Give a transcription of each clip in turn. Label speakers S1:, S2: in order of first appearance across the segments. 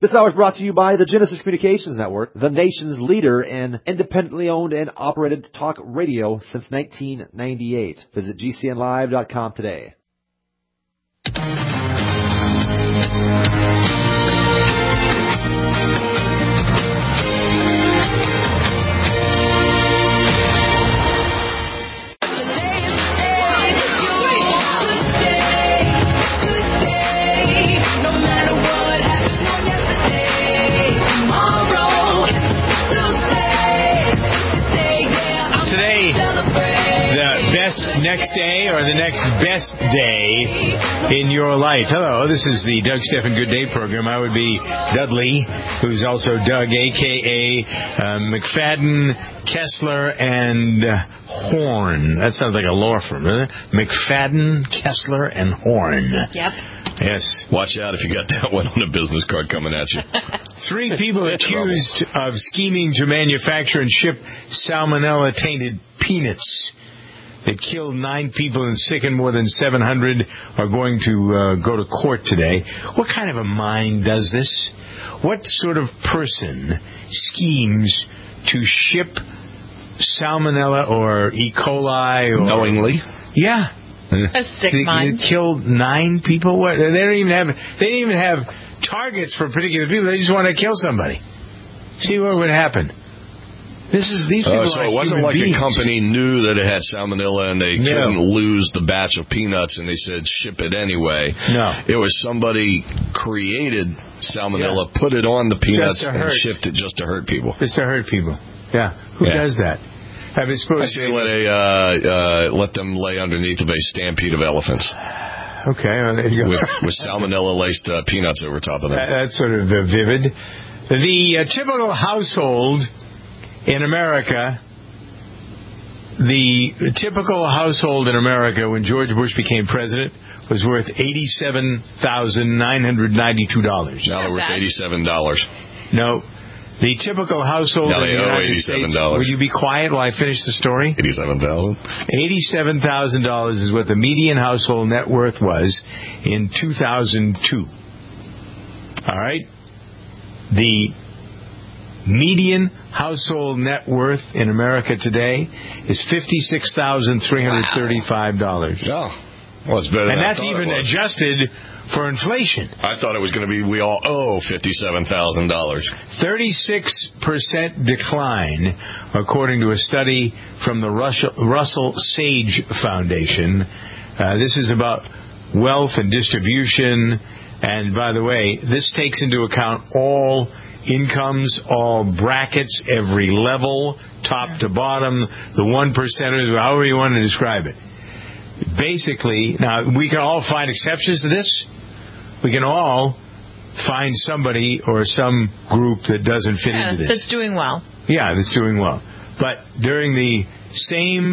S1: This hour is brought to you by the Genesis Communications Network, the nation's leader in independently owned and operated talk radio since 1998. Visit GCNlive.com today.
S2: Next day or the next best day in your life. Hello, this is the Doug Stephan Good Day program. I would be Dudley, who's also Doug, a.k.a. McFadden, Kessler, and Horn. That sounds like a law firm, doesn't it? McFadden, Kessler, and Horn.
S3: Yep.
S2: Yes.
S4: Watch out if you got that one on a business card coming at you.
S2: 3 people accused of scheming to manufacture and ship salmonella-tainted peanuts that killed 9 people and sickened more than 700 are going to go to court today. What kind of a mind does this? What sort of person schemes to ship salmonella or E. coli? Or,
S4: knowingly?
S2: Yeah.
S3: A sick mind.
S2: They killed 9 people? What? They didn't even have targets for particular people. They just want to kill somebody. See what would happen. These people
S4: so it wasn't like a company knew that it had salmonella and they couldn't lose the batch of peanuts and they said ship it anyway.
S2: No.
S4: It was somebody created salmonella, put it on the peanuts and shipped it just to hurt people.
S2: Just to hurt people. Yeah. Who does that? Have they supposed
S4: to let them lay underneath of a stampede of elephants.
S2: Okay, well, there you go.
S4: With salmonella-laced peanuts over top of them.
S2: That's sort of vivid. The typical household in America, when George Bush became president was worth $87,992.
S4: Now they're worth $87.
S2: No. The typical household in the United States... Will you be quiet while I finish the story?
S4: $87,000.
S2: $87,000 is what the median household net worth was in 2002. All right? The median household net worth in America today is $56,335.
S4: Oh, well, it's better.
S2: And that's even adjusted for inflation.
S4: I thought it was going to be we all owe $57,000.
S2: 36% decline, according to a study from the Russell Sage Foundation. This is about wealth and distribution. And by the way, this takes into account all incomes, all brackets, every level, top to bottom, the 1%ers, however you want to describe it. Basically, now, we can all find exceptions to this. We can all find somebody or some group that doesn't fit into this.
S3: That's doing well.
S2: Yeah, that's doing well. But during the same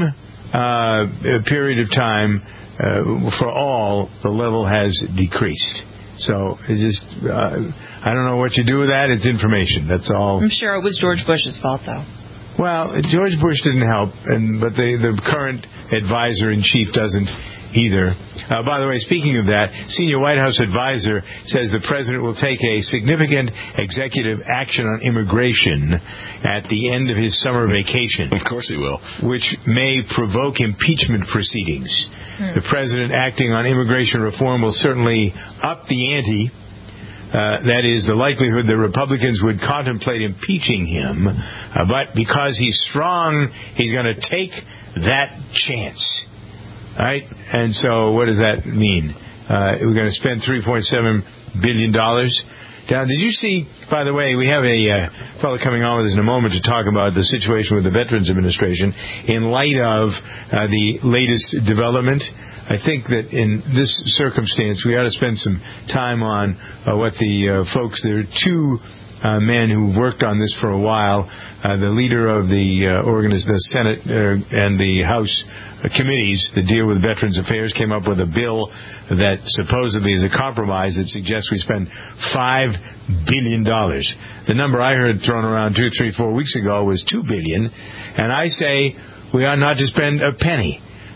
S2: period of time, for all, the level has decreased. So it just, I don't know what you do with that. It's information. That's all.
S3: I'm sure it was George Bush's fault, though.
S2: Well, George Bush didn't help, but the current advisor-in-chief doesn't either. By the way, speaking of that, senior White House advisor says the president will take a significant executive action on immigration at the end of his summer vacation.
S4: Of course he will.
S2: Which may provoke impeachment proceedings. The president acting on immigration reform will certainly up the ante. That is, the likelihood that Republicans would contemplate impeaching him. But because he's strong, he's going to take that chance. All right? And so what does that mean? We're going to spend $3.7 billion. Now, did you see, by the way, we have a fellow coming on with us in a moment to talk about the situation with the Veterans Administration in light of the latest development. I think that in this circumstance, we ought to spend some time on what the folks, there are 2 men who worked on this for a while. The leader of the Senate and the House committees that deal with Veterans Affairs came up with a bill that supposedly is a compromise that suggests we spend $5 billion. The number I heard thrown around 2, 3, 4 weeks ago was $2 billion. And I say we ought not to spend a penny.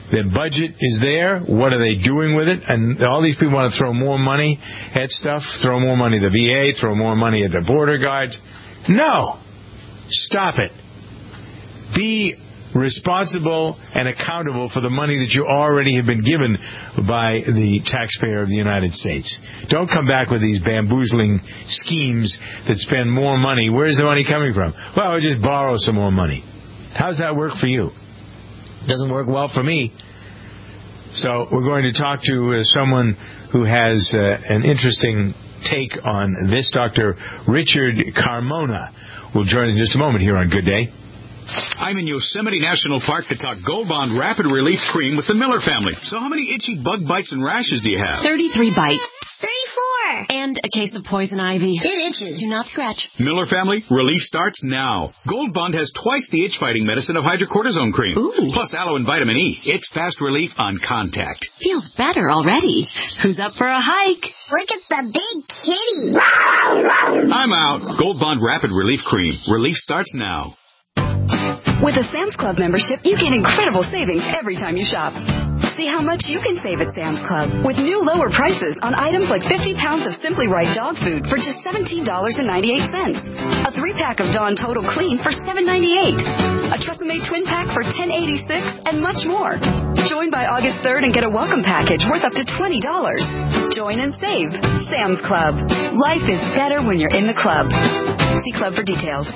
S2: The budget is there. What are they doing with it? And all these people want to throw more money at stuff, throw more money at the VA, throw more money at the border guards. No. Stop it. Be responsible and accountable for the money that you already have been given by the taxpayer of the United States. Don't come back with these bamboozling schemes that spend more money. Where's the money coming from? Well, we'll just borrow some more money. How's that work for you? Doesn't work well for me. So we're going to talk to someone who has an interesting take on this. Dr. Richard Carmona will join in just a moment here on Good Day.
S5: I'm in Yosemite National Park to talk Gold Bond Rapid Relief Cream with the Miller family. So how many itchy bug bites and rashes do you have?
S6: 33 bites.
S7: 34.
S6: And a case of poison ivy.
S7: It itches.
S6: Do not scratch.
S5: Miller family, relief starts now. Gold Bond has twice the itch-fighting medicine of hydrocortisone cream.
S6: Ooh.
S5: Plus aloe and vitamin E. It's fast relief on contact.
S6: Feels better already. Who's up for a hike?
S7: Look at the big kitty.
S5: I'm out. Gold Bond Rapid Relief Cream. Relief starts now.
S8: With a Sam's Club membership, you get incredible savings every time you shop. See how much you can save at Sam's Club with new lower prices on items like 50 pounds of Simply Right dog food for just $17.98. A 3-pack of Dawn Total Clean for $7.98. A Tresemme twin pack for $10.86 and much more. Join by August 3rd and get a welcome package worth up to $20. Join and save. Sam's Club. Life is better when you're in the club. See club for details.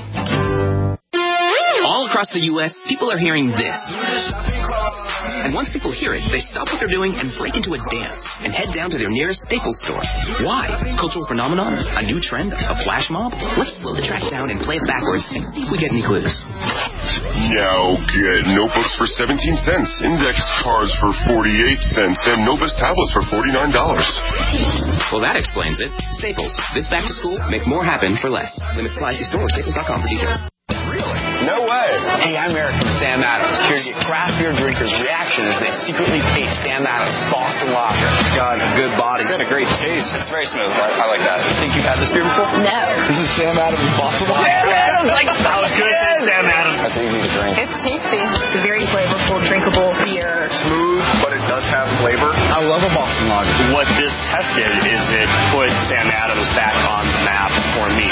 S9: All across the U.S., people are hearing this. And once people hear it, they stop what they're doing and break into a dance and head down to their nearest Staples store. Why? Cultural phenomenon? A new trend? A flash mob? Let's slow the track down and play it backwards and see if we get any clues.
S10: Now get notebooks for 17 cents, index cards for 48 cents, and Novus tablets for $49.
S9: Well, that explains it. Staples. This back to school, make more happen for less. Limit supply. See store, staples.com for details.
S11: Really? No way. Hey, I'm Eric from Sam Adams, here to get craft beer drinkers' reaction as they secretly taste Sam Adams Boston Lager. It's got a good body. It's got a great taste. It's very smooth. I like that. You think you've had this beer before?
S7: No.
S11: This is Sam Adams Boston Lager. Sam Adams! Like, how good is Sam Adams? That's easy to drink.
S12: It's tasty. It's a very flavorful, drinkable beer.
S11: Smooth, but it does have flavor. I love a Boston Lager.
S13: What this tested is it put Sam Adams back on the map for me.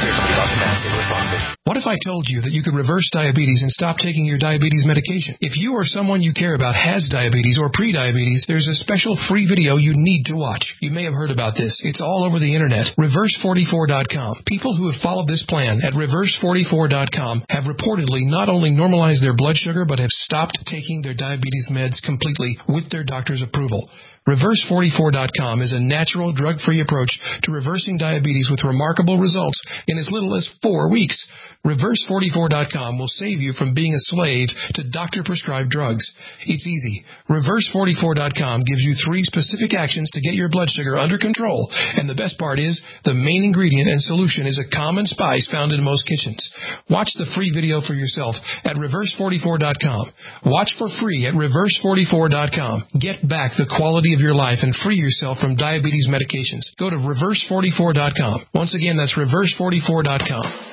S14: What if I told you that you could reverse diabetes and stop taking your diabetes medication? If you or someone you care about has diabetes or pre-diabetes, there's a special free video you need to watch. You may have heard about this. It's all over the internet. Reverse44.com. People who have followed this plan at Reverse44.com have reportedly not only normalized their blood sugar, but have stopped taking their diabetes meds completely with their doctor's approval. Reverse44.com is a natural, drug-free approach to reversing diabetes with remarkable results in as little as 4 weeks. Reverse44.com will save you from being a slave to doctor-prescribed drugs. It's easy. Reverse44.com gives you 3 specific actions to get your blood sugar under control. And the best part is, the main ingredient and solution is a common spice found in most kitchens. Watch the free video for yourself at Reverse44.com. Watch for free at Reverse44.com. Get back the quality of your life and free yourself from diabetes medications. Go to Reverse44.com. Once again, that's Reverse44.com.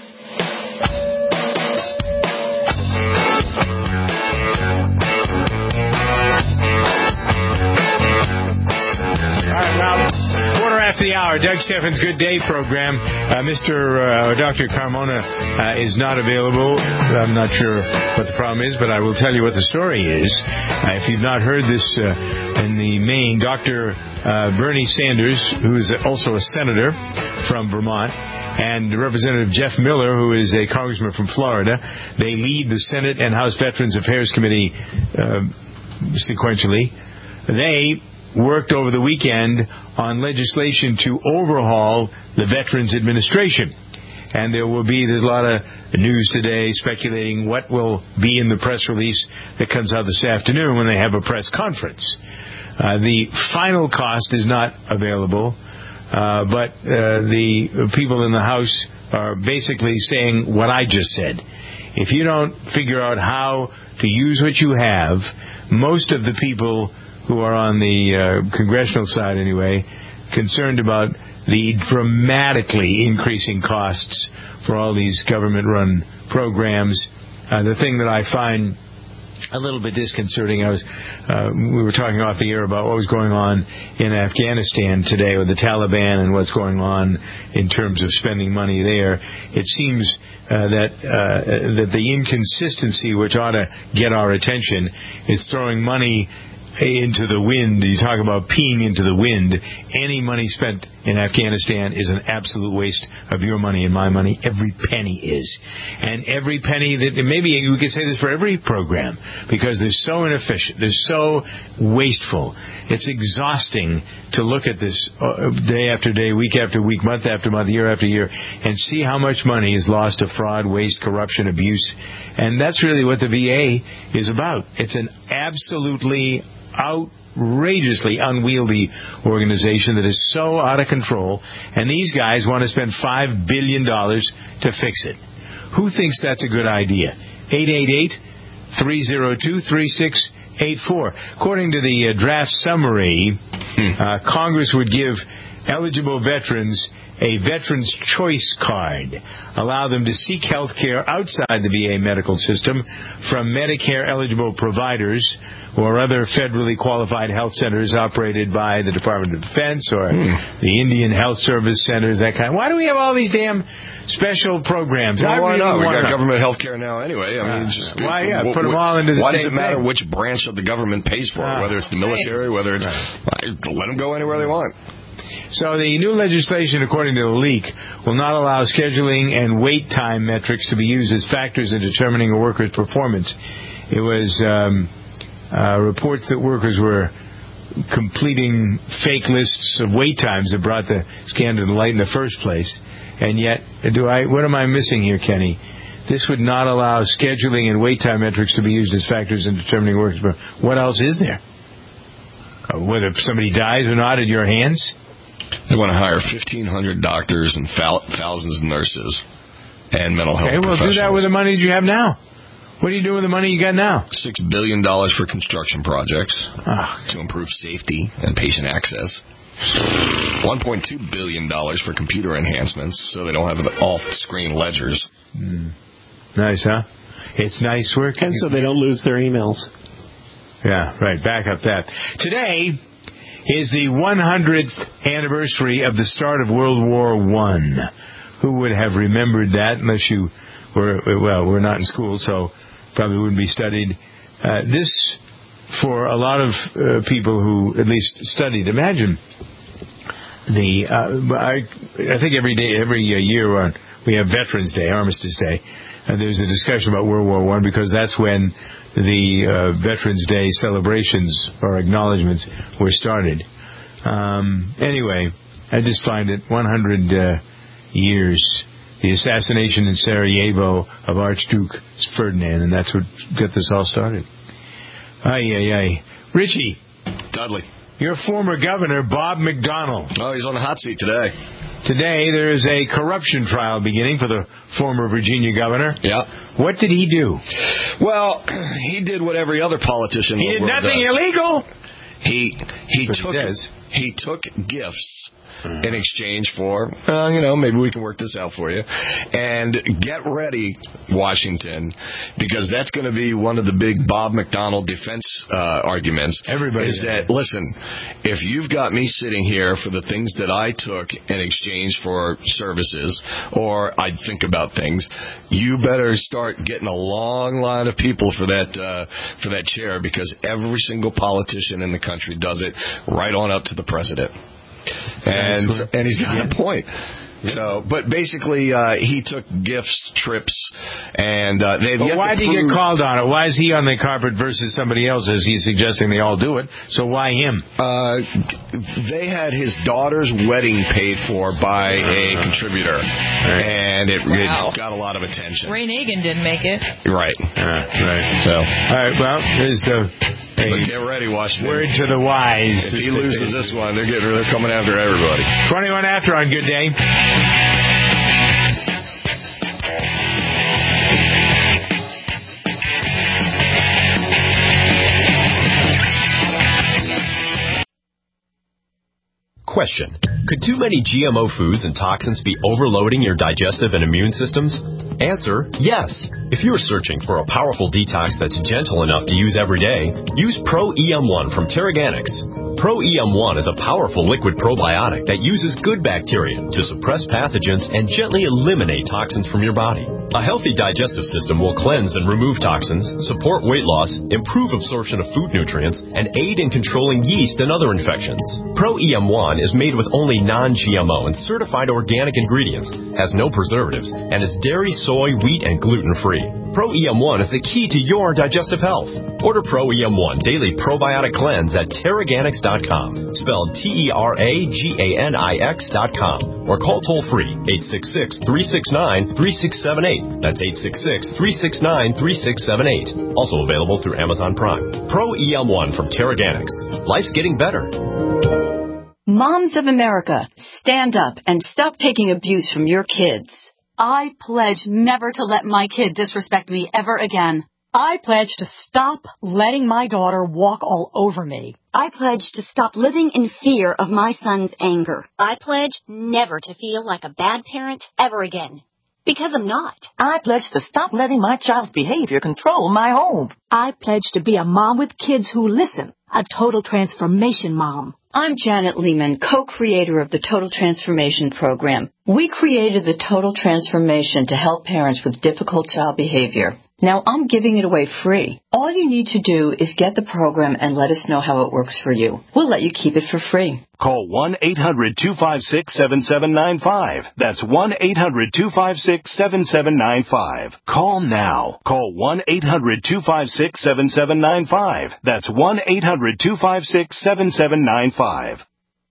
S2: After the hour, Doug Steffens' Good Day program. Dr. Carmona is not available. I'm not sure what the problem is, but I will tell you what the story is. If you've not heard this in the main, Dr. Bernie Sanders, who is also a senator from Vermont, and Representative Jeff Miller, who is a congressman from Florida, they lead the Senate and House Veterans Affairs Committee sequentially. They worked over the weekend on legislation to overhaul the Veterans Administration. And there's a lot of news today speculating what will be in the press release that comes out this afternoon when they have a press conference. The final cost is not available, but the people in the House are basically saying what I just said. If you don't figure out how to use what you have, most of the people who are on the congressional side anyway, concerned about the dramatically increasing costs for all these government-run programs. The thing that I find a little bit disconcerting. We were talking off the air about what was going on in Afghanistan today with the Taliban and what's going on in terms of spending money there. It seems that the inconsistency, which ought to get our attention, is throwing money into the wind. You talk about peeing into the wind. Any money spent in Afghanistan is an absolute waste of your money and my money. Every penny is. And every penny that, maybe we could say this for every program, because they're so inefficient. They're so wasteful. It's exhausting to look at this day after day, week after week, month after month, year after year, and see how much money is lost to fraud, waste, corruption, abuse. And that's really what the VA is about. It's an absolutely outrageously unwieldy organization that is so out of control, and these guys want to spend $5 billion to fix it. Who thinks that's a good idea? 888-302-3684. According to the draft summary, Congress would give eligible veterans a Veterans Choice Card, allow them to seek health care outside the VA medical system from Medicare-eligible providers or other federally qualified health centers operated by the Department of Defense or the Indian Health Service centers, that kind. Why do we have all these damn special programs?
S4: Well, why not? We got government health care now anyway. I mean,
S2: put them all into the same
S4: Why does it matter
S2: thing?
S4: which branch of the government pays for it, whether it's the military, whether it's... Let them go anywhere they want.
S2: So the new legislation, according to the leak, will not allow scheduling and wait time metrics to be used as factors in determining a worker's performance. It was reports that workers were completing fake lists of wait times that brought the scandal to light in the first place. And yet, what am I missing here, Kenny? This would not allow scheduling and wait time metrics to be used as factors in determining a worker's performance. What else is there? Whether somebody dies or not in your hands?
S4: They want to hire 1,500 doctors and thousands of nurses and mental health professionals.
S2: Okay, well, do that with the money that you have now. What are you doing with the money you got now?
S4: $6 billion for construction projects to improve safety and patient access. $1.2 billion for computer enhancements so they don't have off-screen ledgers.
S2: Nice, huh? It's nice work.
S15: And so they don't lose their emails.
S2: Yeah, right. Back up that. Today is the 100th anniversary of the start of World War I. Who would have remembered that unless you were, we're not in school, so probably wouldn't be studied. This, for a lot of people who at least studied, imagine I think every year we have Veterans Day, Armistice Day, and there's a discussion about World War I because that's when the Veterans Day celebrations or acknowledgments were started. Anyway, I just find it 100 years, the assassination in Sarajevo of Archduke Ferdinand, and that's what got this all started. Richie.
S4: Dudley.
S2: Your former governor, Bob McDonnell.
S4: Oh, he's on the hot seat today.
S2: Today, there is a corruption trial beginning for the former Virginia governor.
S4: Yeah.
S2: What did he do?
S4: Well, he did what every other politician
S2: in the world does. He did nothing illegal.
S4: He took gifts in exchange for, maybe we can work this out for you. And get ready, Washington, because that's going to be one of the big Bob McDonnell defense arguments.
S2: Everybody
S4: is that, listen, if you've got me sitting here for the things that I took in exchange for services, or I'd think about things, you better start getting a long line of people for that chair, because every single politician in the country does it, right on up to the president. And he's got a point. So, but basically, he took gifts, trips, and they've yet
S2: why
S4: to
S2: did he get called on it? Why is he on the carpet versus somebody else? As he's suggesting they all do it. So why him?
S4: They had his daughter's wedding paid for by a contributor, and it got a lot of attention.
S3: Ray Nagin didn't make it.
S4: Right.
S2: Right.
S4: So,
S2: all right. Well, there's
S4: but get ready, Washington.
S2: Word to the wise.
S4: If he loses this one, they're coming after everybody.
S2: 21 after on Good Day.
S16: Question: could too many GMO foods and toxins be overloading your digestive and immune systems? Answer: yes. If you're searching for a powerful detox that's gentle enough to use every day, use Pro EM1 from Terraganics. Pro EM1 is a powerful liquid probiotic that uses good bacteria to suppress pathogens and gently eliminate toxins from your body. A healthy digestive system will cleanse and remove toxins, support weight loss, improve absorption of food nutrients, and aid in controlling yeast and other infections. Pro EM1 is made with only non-GMO and certified organic ingredients, has no preservatives, and is dairy, soy, wheat, and gluten-free. Pro EM1 is the key to your digestive health. Order Pro EM1 Daily Probiotic Cleanse at Terraganics.com, spelled Terraganix.com, or call toll-free 866-369-3678. That's 866-369-3678. Also available through Amazon Prime. Pro EM1 from Terraganics. Life's getting better.
S15: Moms of America, stand up and stop taking abuse from your kids.
S17: I pledge never to let my kid disrespect me ever again.
S18: I pledge to stop letting my daughter walk all over me.
S19: I pledge to stop living in fear of my son's anger.
S20: I pledge never to feel like a bad parent ever again. Because I'm not.
S21: I pledge to stop letting my child's behavior control my home.
S18: I pledge to be a mom with kids who listen, a total transformation mom.
S15: I'm Janet Lehman, co-creator of the Total Transformation Program. We created the Total Transformation to help parents with difficult child behavior. Now I'm giving it away free. All you need to do is get the program and let us know how it works for you. We'll let you keep it for free.
S22: Call 1-800-256-7795. That's 1-800-256-7795. Call now. Call 1-800-256-7795. That's 1-800-256-7795.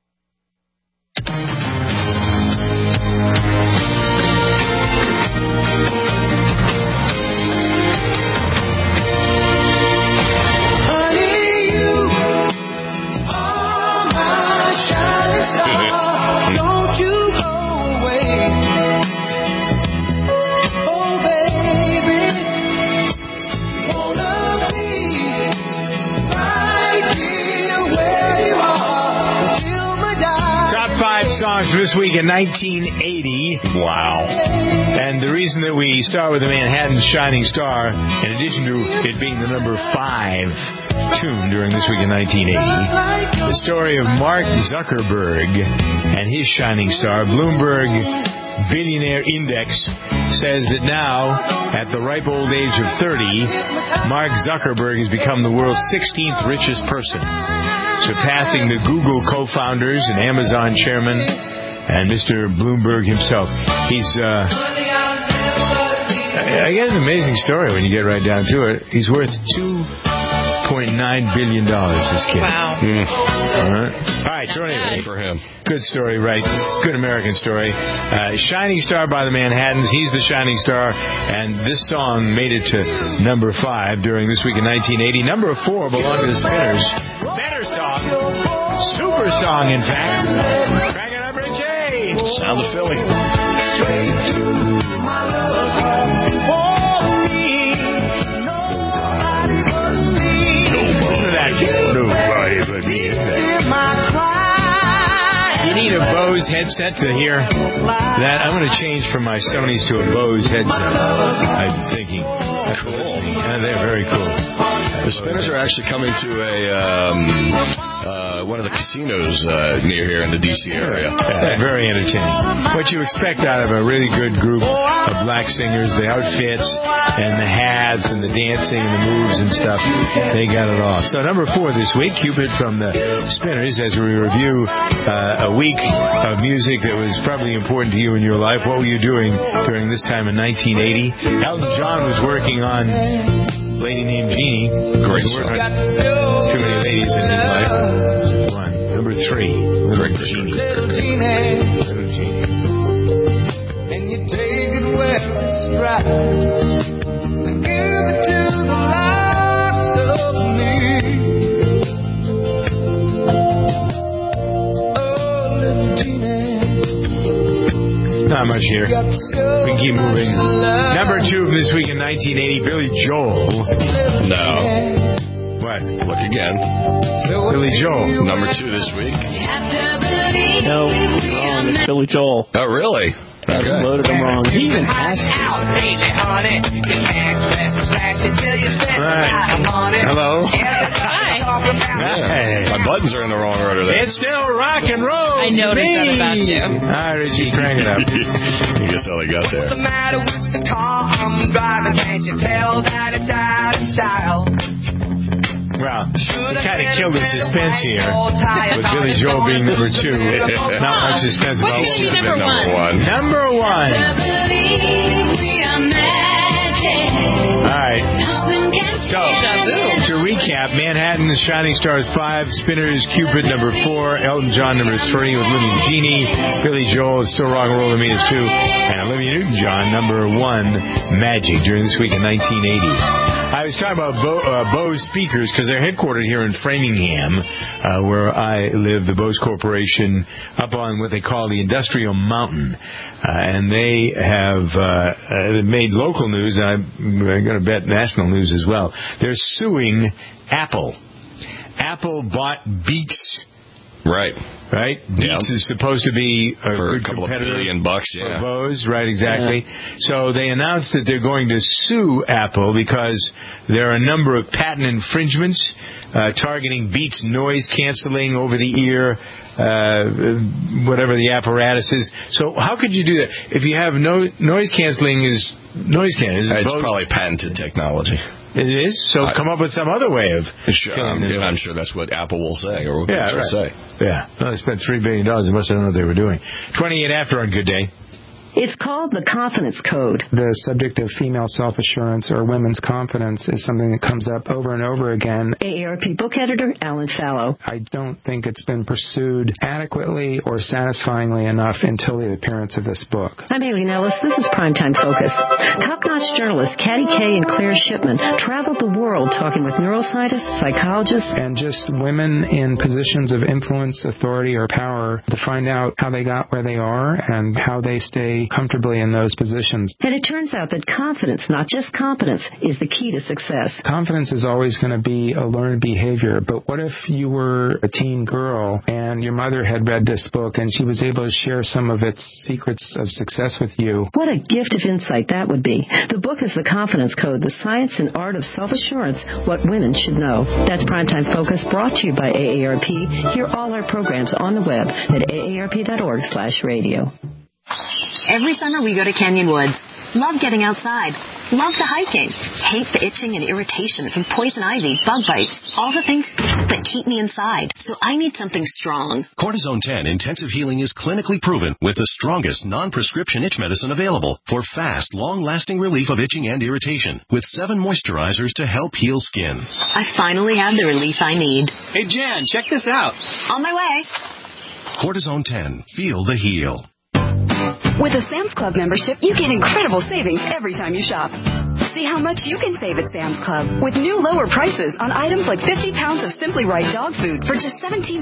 S2: Songs for this week in 1980. Wow. And the reason that we start with the Manhattan's Shining Star, in addition to it being the number 5 tune during this week in 1980, the story of Mark Zuckerberg and his shining star. Bloomberg Billionaire Index says that now, at the ripe old age of 30, Mark Zuckerberg has become the world's 16th richest person, surpassing the Google co-founders and Amazon chairman and Mr. Bloomberg himself. He's, I guess, an amazing story when you get right down to it. He's worth $2.9 billion, this kid.
S3: Wow.
S2: All right, so anyway.
S4: For him.
S2: Good story, right? Good American story. Shining Star by the Manhattans. He's the Shining Star. And this song made it to number 5 during this week in 1980. Number 4 belonged to the Spinners. Better song. Super song, in fact. Crank it up, Richie.
S4: Sound of Philly. Nobody but me. You need a Bose headset to hear that. I'm going to change from my Sony's to a Bose headset. I'm thinking. Cool. They're very cool. The Spinners are actually coming to one of the casinos near here in the D.C. area.
S2: Yeah, very entertaining. What you expect out of a really good group of black singers, the outfits and the hats and the dancing and the moves and stuff, they got it all. So number 4 this week, Cupid from the Spinners, as we review a week of music that was probably important to you in your life. What were you doing during this time in 1980? Elton John was working on Lady Named Jeannie.
S4: Great song.
S2: Too many ladies in his life. One. Number 3. Little Jeannie. Little Jeannie.
S23: And you take it where it's right. And give it to the likes of me. Oh, little Jeannie.
S2: Not much here. We can keep moving. Number 2 of this week in 1980, Billy Joel.
S4: No.
S2: What?
S4: Look again.
S2: Billy Joel.
S4: Number 2 this week.
S24: No, wrong. It's Billy Joel.
S4: Oh, really? Okay.
S1: Loaded them wrong. He even asked you.
S2: Right. Hello.
S3: Hi.
S2: Hey.
S4: My buttons are in the wrong order there.
S2: It's still rock and roll.
S3: I noticed that about you.
S2: All right, Richie, crank it up.
S4: I guess how they got there.
S23: What's the matter with the car I'm driving? Can't you tell that it's out of style?
S2: Well, we kind of killed the suspense here with Billy Joel being number 2. Not much suspense about
S3: What should be number one?
S2: Number 1. All right. So, to recap, Manhattan, Shining Stars 5, Spinners, Cupid number 4, Elton John number 3 with Living Genie, Billy Joel, It's Still Rock and Roll to Me is 2, and Olivia Newton-John number 1, Magic, during this week in 1980. I was talking about Bose speakers because they're headquartered here in Framingham, where I live, the Bose Corporation, up on what they call the Industrial Mountain. And they have made local news, and I'm going to bet national news as well. They're suing Apple. Apple bought Beats.
S4: Right.
S2: Beats is supposed to be
S4: for
S2: good
S4: a couple of
S2: competitor
S4: $1 billion,
S2: for Bose. Right, exactly. Yeah. So they announced that they're going to sue Apple because there are a number of patent infringements targeting Beats noise canceling over the ear, whatever the apparatus is. So how could you do that? If you have noise canceling is noise canceling.
S4: It's probably patented technology.
S2: It is? So come up with some other way of killing them.
S4: I'm sure that's what Apple will say, or what will say.
S2: Yeah. Well, they spent $3 billion. They must have known what they were doing. 28 after on Good Day.
S5: It's called the Confidence Code.
S6: The subject of female self-assurance or women's confidence is something that comes up over and over again.
S5: AARP book editor Alan Fallow.
S6: I don't think it's been pursued adequately or satisfyingly enough until the appearance of this book.
S5: I'm Aileen Ellis. This is Primetime Focus. Top-notch journalists Katty Kay and Claire Shipman traveled the world talking with neuroscientists, psychologists,
S6: and just women in positions of influence, authority, or power to find out how they got where they are and how they stay comfortably in those positions.
S5: And it turns out that confidence, not just competence, is the key to success.
S6: Confidence is always going to be a learned behavior, but what if you were a teen girl and your mother had read this book and she was able to share some of its secrets of success with you?
S5: What a gift of insight that would be. The book is The Confidence Code, the science and art of self-assurance, what women should know. That's Primetime Focus, brought to you by AARP. Hear all our programs on the web at aarp.org/radio.
S24: Every summer we go to Canyon Woods. Love getting outside. Love the hiking. Hate the itching and irritation from poison ivy, bug bites, all the things that keep me inside. So I need something strong.
S25: Cortisone 10 Intensive Healing is clinically proven with the strongest non-prescription itch medicine available for fast, long-lasting relief of itching and irritation with 7 moisturizers to help heal skin.
S24: I finally have the relief I need.
S11: Hey, Jan, check this out.
S24: On my way.
S25: Cortisone 10. Feel the heal.
S8: With a Sam's Club membership, you get incredible savings every time you shop. See how much you can save at Sam's Club with new lower prices on items like 50 pounds of Simply Right dog food for just $17.98.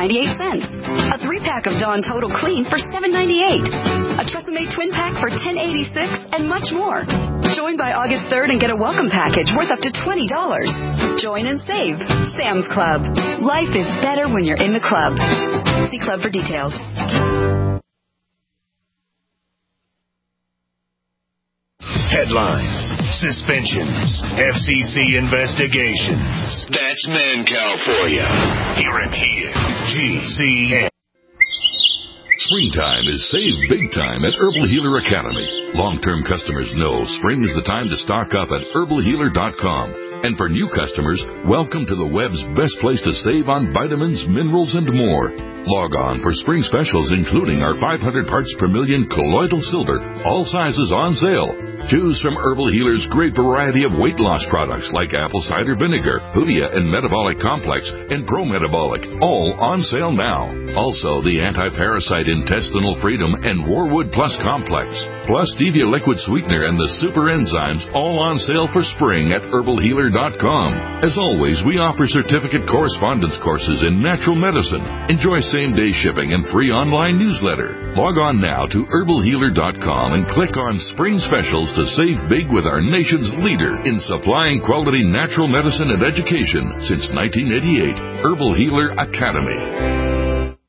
S8: A 3-pack of Dawn Total Clean for $7.98. A Tresemme twin pack for $10.86 and much more. Join by August 3rd and get a welcome package worth up to $20. Join and save. Sam's Club. Life is better when you're in the club. See club for details.
S22: Headlines, suspensions, FCC investigations. That's Mancow for you. Hear him here. GCN.
S26: Springtime is save big time at Herbal Healer Academy. Long-term customers know spring is the time to stock up at herbalhealer.com. And for new customers, welcome to the web's best place to save on vitamins, minerals, and more. Log on for spring specials, including our 500 parts per million colloidal silver, all sizes on sale. Choose from Herbal Healer's great variety of weight loss products like apple cider vinegar, Hoodia and Metabolic Complex, and Pro-Metabolic, all on sale now. Also, the anti-parasite intestinal freedom and Warwood Plus Complex, plus stevia liquid sweetener and the super enzymes, all on sale for spring at herbalhealer.com. As always, we offer certificate correspondence courses in natural medicine. Enjoy same-day shipping and free online newsletter. Log on now to herbalhealer.com and click on Spring Specials to save big with our nation's leader in supplying quality natural medicine and education since 1988, Herbal Healer Academy.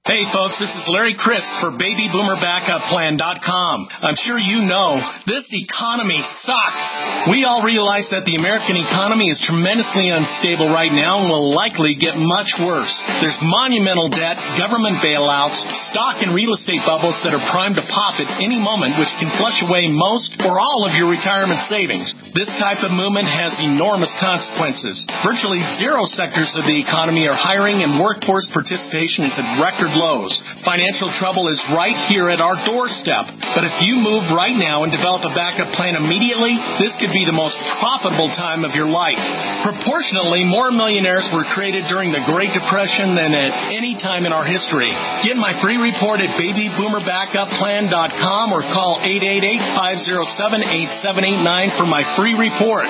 S7: Hey folks, this is Larry Crisp for BabyBoomerBackupPlan.com. I'm sure you know, this economy sucks. We all realize that the American economy is tremendously unstable right now and will likely get much worse. There's monumental debt, government bailouts, stock and real estate bubbles that are primed to pop at any moment, which can flush away most or all of your retirement savings. This type of movement has enormous consequences. Virtually zero sectors of the economy are hiring, and workforce participation is at record lows. Financial trouble is right here at our doorstep. But if you move right now and develop a backup plan immediately, this could be the most profitable time of your life. Proportionately, more millionaires were created during the Great Depression than at any time in our history. Get my free report at BabyBoomerBackupPlan.com or call 888-507-8789 for my free report.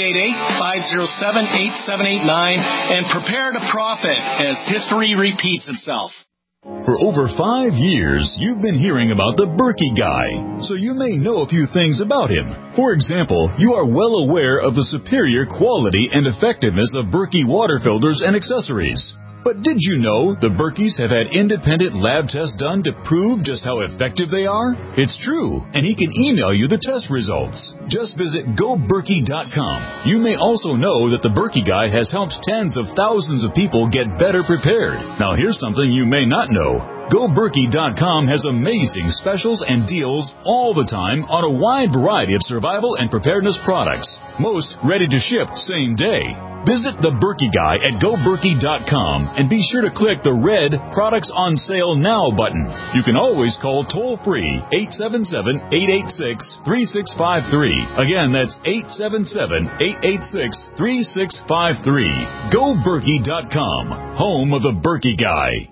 S7: 888-507-8789 and prepare to profit as history repeats itself.
S9: For over 5 years, you've been hearing about the Berkey Guy, so you may know a few things about him. For example, you are well aware of the superior quality and effectiveness of Berkey water filters and accessories. But did you know the Berkeys have had independent lab tests done to prove just how effective they are? It's true, and he can email you the test results. Just visit GoBerkey.com. You may also know that the Berkey Guy has helped tens of thousands of people get better prepared. Now here's something you may not know. GoBerkey.com has amazing specials and deals all the time on a wide variety of survival and preparedness products. Most ready to ship same day. Visit the Berkey Guy at GoBerkey.com and be sure to click the red Products on Sale Now button. You can always call toll-free 877-886-3653. Again, that's 877-886-3653. GoBerkey.com, home of the Berkey Guy.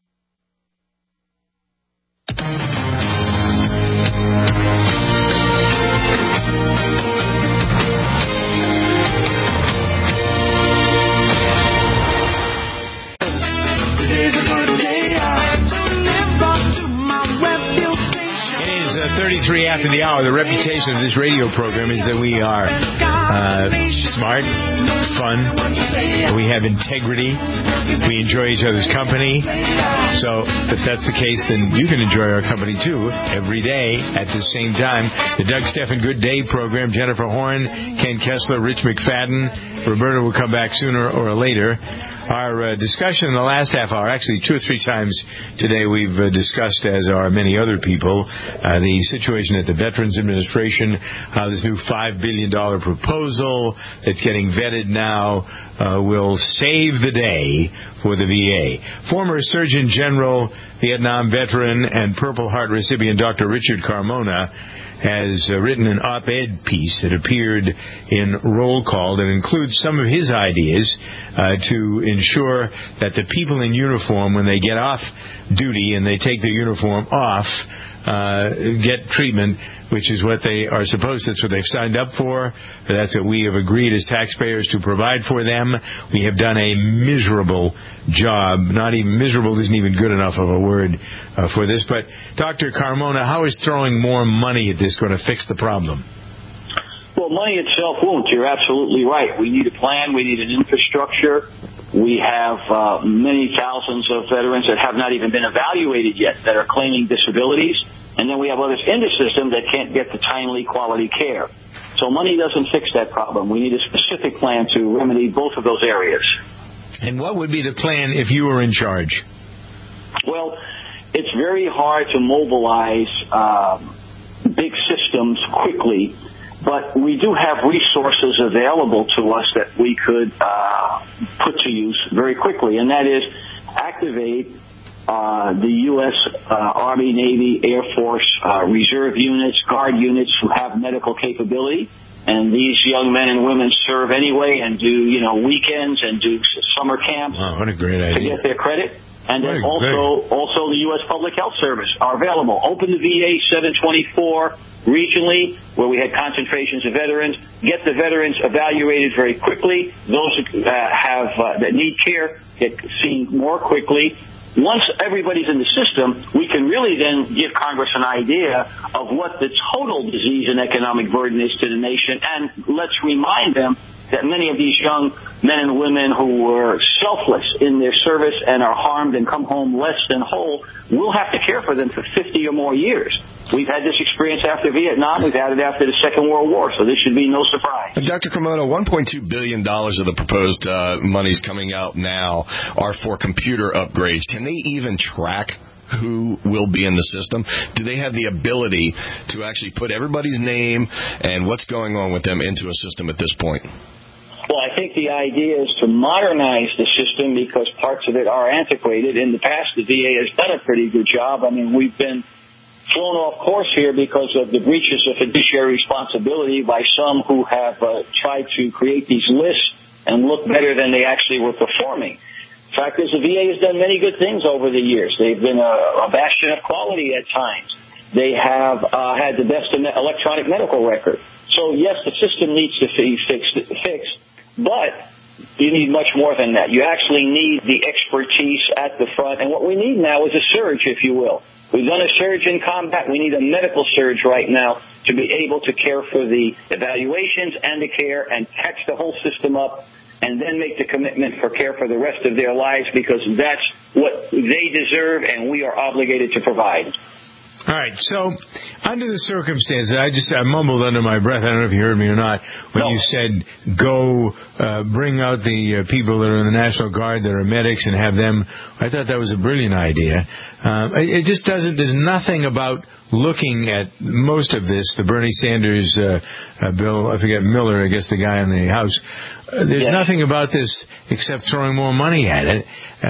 S2: It is 33 after the hour. The reputation of this radio program is that we are smart, fun, we have integrity, we enjoy each other's company. So if that's the case, then you can enjoy our company too every day at the same time. The Doug Stephan Good Day program, Jennifer Horn, Ken Kessler, Rich McFadden. Roberta will come back sooner or later. Our discussion in the last half hour, actually 2 or 3 times today, we've discussed, as are many other people, the situation at the Veterans Administration, how this new $5 billion proposal that's getting vetted now will save the day for the VA. Former Surgeon General, Vietnam veteran, and Purple Heart recipient Dr. Richard Carmona has written an op-ed piece that appeared in Roll Call that includes some of his ideas to ensure that the people in uniform, when they get off duty and they take their uniform off, get treatment, which is what they are supposed to. That's what they've signed up for. That's what we have agreed as taxpayers to provide for them. We have done a miserable job. Not even miserable isn't even good enough of a word for this. But Dr. Carmona, how is throwing more money at this going to fix the problem?
S10: Well, money itself won't. You're absolutely right. We need a plan. We need an infrastructure. We have many thousands of veterans that have not even been evaluated yet that are claiming disabilities. And then we have others in the system that can't get the timely quality care. So money doesn't fix that problem. We need a specific plan to remedy both of those areas.
S2: And what would be the plan if you were in charge?
S10: Well, it's very hard to mobilize big systems quickly, but we do have resources available to us that we could put to use very quickly, and that is activate the U.S. Army, Navy, Air Force, reserve units, guard units who have medical capability. And these young men and women serve anyway and do, weekends and do summer camps.
S2: Wow, what a great idea.
S10: To get their credit. And then also the U.S. Public Health Service are available. Open the VA 724 regionally where we had concentrations of veterans. Get the veterans evaluated very quickly. Those that need care get seen more quickly. Once everybody's in the system, we can really then give Congress an idea of what the total disease and economic burden is to the nation. And let's remind them that many of these young men and women who were selfless in their service and are harmed and come home less than whole, we'll have to care for them for 50 or more years. We've had this experience after Vietnam. We've had it after the Second World War, so this should be no surprise.
S4: Dr. Cremona, $1.2 billion of the proposed monies coming out now are for computer upgrades. Can they even track who will be in the system? Do they have the ability to actually put everybody's name and what's going on with them into a system at this point?
S10: Well, I think the idea is to modernize the system because parts of it are antiquated. In the past, the VA has done a pretty good job. I mean, we've been thrown off course here because of the breaches of fiduciary responsibility by some who have tried to create these lists and look better than they actually were performing. The fact is, the VA has done many good things over the years. They've been a bastion of quality at times. They have had the best electronic medical record. So, yes, the system needs to be fixed, but you need much more than that. You actually need the expertise at the front. And what we need now is a surge, if you will. We've done a surge in combat. We need a medical surge right now to be able to care for the evaluations and the care and catch the whole system up and then make the commitment for care for the rest of their lives, because that's what they deserve and we are obligated to provide.
S2: All right, so under the circumstances, I mumbled under my breath, I don't know if you heard me or not, when you said go bring out the people that are in the National Guard that are medics and have them. I thought that was a brilliant idea. It just doesn't, there's nothing about looking at most of this, the Bernie Sanders bill, I forget, Miller, I guess the guy in the House, there's nothing about this except throwing more money at it.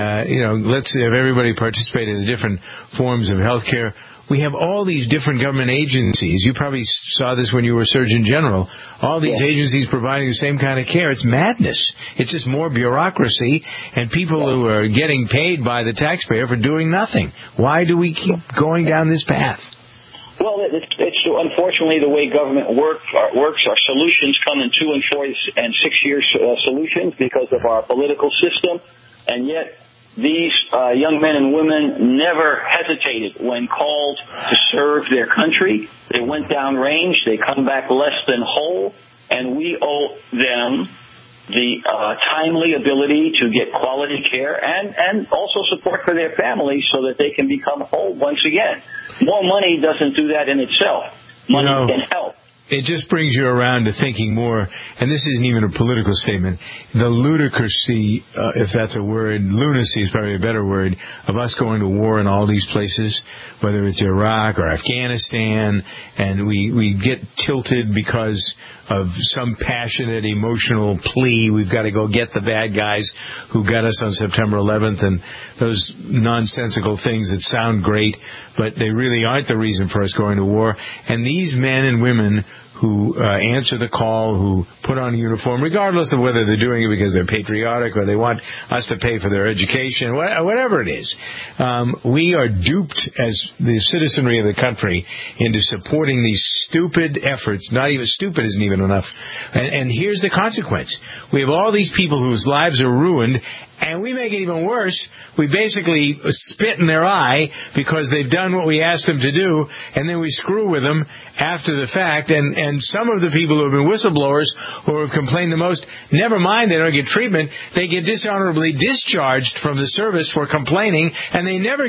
S2: Let's have everybody participate in the different forms of health care. We have all these different government agencies. You probably saw this when you were Surgeon General. All these agencies providing the same kind of care. It's madness. It's just more bureaucracy and people who are getting paid by the taxpayer for doing nothing. Why do we keep going down this path?
S10: Well, it's unfortunately the way government works. Our solutions come in 2 and 4 and 6 year solutions because of our political system, and yet these young men and women never hesitated when called to serve their country. They went downrange. They come back less than whole, and we owe them the timely ability to get quality care and also support for their families so that they can become whole once again. More money doesn't do that in itself. Money can help.
S2: It just brings you around to thinking more, and this isn't even a political statement, the ludicrousy, if that's a word, lunacy is probably a better word, of us going to war in all these places, whether it's Iraq or Afghanistan, and we get tilted because of some passionate, emotional plea. We've got to go get the bad guys who got us on September 11th, and those nonsensical things that sound great, but they really aren't the reason for us going to war. And these men and women who answer the call, who put on a uniform, regardless of whether they're doing it because they're patriotic or they want us to pay for their education, whatever it is. We are duped as the citizenry of the country into supporting these stupid efforts. Not even stupid isn't even enough. And here's the consequence. We have all these people whose lives are ruined, and we make it even worse. We basically spit in their eye because they've done what we asked them to do, and then we screw with them after the fact. And some of the people who have been whistleblowers who have complained the most, never mind they don't get treatment, they get dishonorably discharged from the service for complaining, and they never